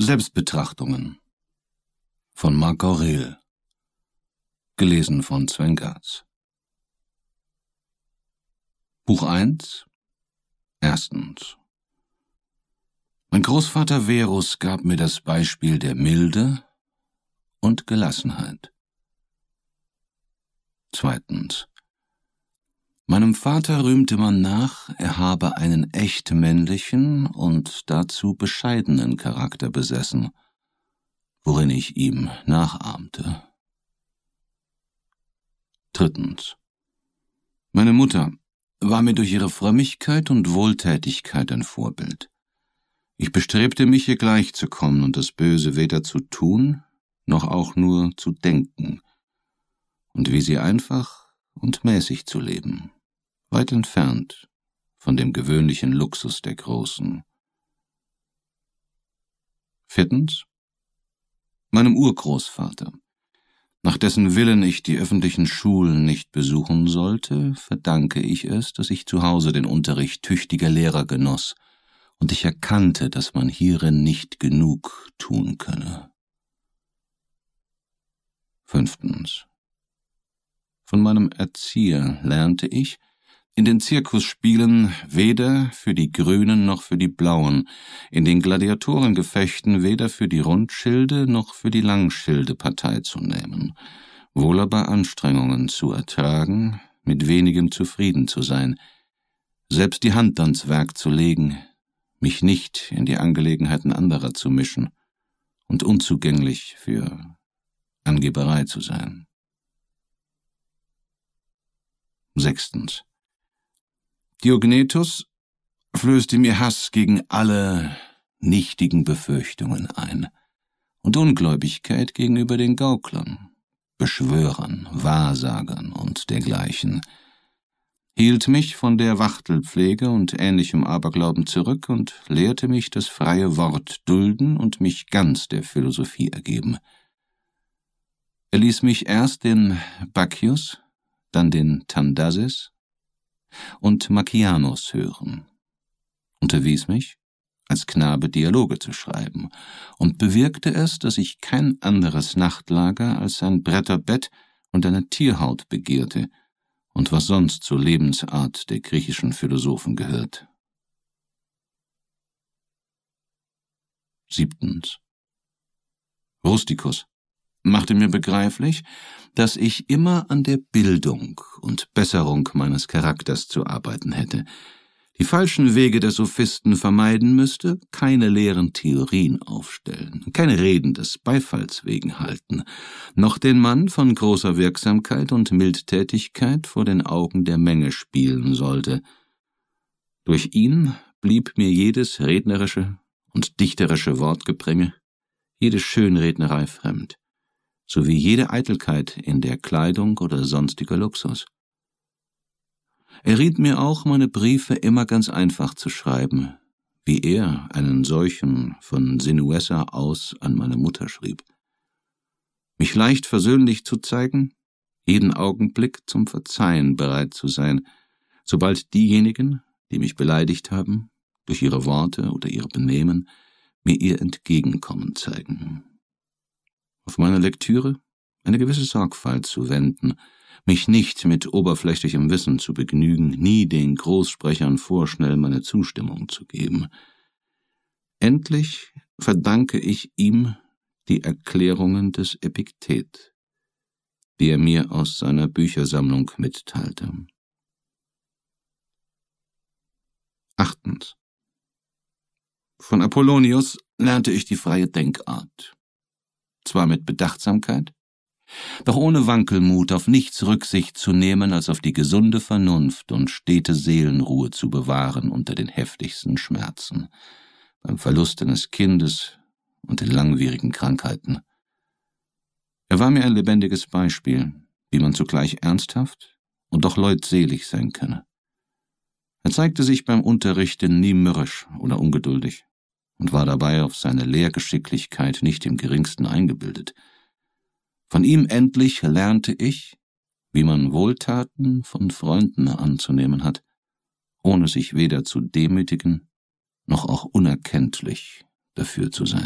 Selbstbetrachtungen von Marc Aurel, gelesen von Sven Gatz. Buch 1. Erstens. Mein Großvater Verus gab mir das Beispiel der Milde und Gelassenheit. Zweitens. Meinem Vater rühmte man nach, er habe einen echt männlichen und dazu bescheidenen Charakter besessen, worin ich ihm nachahmte. Drittens. Meine Mutter war mir durch ihre Frömmigkeit und Wohltätigkeit ein Vorbild. Ich bestrebte mich, ihr gleichzukommen und das Böse weder zu tun, noch auch nur zu denken, und wie sie einfach und mäßig zu leben, weit entfernt von dem gewöhnlichen Luxus der Großen. Viertens. Meinem Urgroßvater, nach dessen Willen ich die öffentlichen Schulen nicht besuchen sollte, verdanke ich es, dass ich zu Hause den Unterricht tüchtiger Lehrer genoss, und ich erkannte, dass man hierin nicht genug tun könne. Fünftens. Von meinem Erzieher lernte ich, in den Zirkusspielen weder für die Grünen noch für die Blauen, in den Gladiatorengefechten weder für die Rundschilde noch für die Langschilde Partei zu nehmen, wohl aber Anstrengungen zu ertragen, mit wenigem zufrieden zu sein, selbst die Hand ans Werk zu legen, mich nicht in die Angelegenheiten anderer zu mischen und unzugänglich für Angeberei zu sein. Sechstens. Diognetus flößte mir Hass gegen alle nichtigen Befürchtungen ein und Ungläubigkeit gegenüber den Gauklern, Beschwörern, Wahrsagern und dergleichen, hielt mich von der Wachtelpflege und ähnlichem Aberglauben zurück und lehrte mich das freie Wort dulden und mich ganz der Philosophie ergeben. Er ließ mich erst den Bacchius, dann den Tandasis und Makianos hören, unterwies mich, als Knabe Dialoge zu schreiben, und bewirkte es, dass ich kein anderes Nachtlager als ein Bretterbett und eine Tierhaut begehrte und was sonst zur Lebensart der griechischen Philosophen gehört. Siebtens. Rusticus machte mir begreiflich, dass ich immer an der Bildung und Besserung meines Charakters zu arbeiten hätte, die falschen Wege der Sophisten vermeiden müsste, keine leeren Theorien aufstellen, keine Reden des Beifalls wegen halten, noch den Mann von großer Wirksamkeit und Mildtätigkeit vor den Augen der Menge spielen sollte. Durch ihn blieb mir jedes rednerische und dichterische Wortgepränge, jede Schönrednerei fremd, sowie jede Eitelkeit in der Kleidung oder sonstiger Luxus. Er riet mir auch, meine Briefe immer ganz einfach zu schreiben, wie er einen solchen von Sinuessa aus an meine Mutter schrieb. Mich leicht versöhnlich zu zeigen, jeden Augenblick zum Verzeihen bereit zu sein, sobald diejenigen, die mich beleidigt haben, durch ihre Worte oder ihr Benehmen, mir ihr Entgegenkommen zeigen. Auf meine Lektüre eine gewisse Sorgfalt zu wenden, mich nicht mit oberflächlichem Wissen zu begnügen, nie den Großsprechern vorschnell meine Zustimmung zu geben. Endlich verdanke ich ihm die Erklärungen des Epiktet, die er mir aus seiner Büchersammlung mitteilte. Achtens. Von Apollonius lernte ich die freie Denkart. Zwar mit Bedachtsamkeit, doch ohne Wankelmut auf nichts Rücksicht zu nehmen, als auf die gesunde Vernunft und stete Seelenruhe zu bewahren unter den heftigsten Schmerzen, beim Verlust eines Kindes und den langwierigen Krankheiten. Er war mir ein lebendiges Beispiel, wie man zugleich ernsthaft und doch leutselig sein könne. Er zeigte sich beim Unterrichte nie mürrisch oder ungeduldig und war dabei auf seine Lehrgeschicklichkeit nicht im geringsten eingebildet. Von ihm endlich lernte ich, wie man Wohltaten von Freunden anzunehmen hat, ohne sich weder zu demütigen noch auch unerkenntlich dafür zu sein.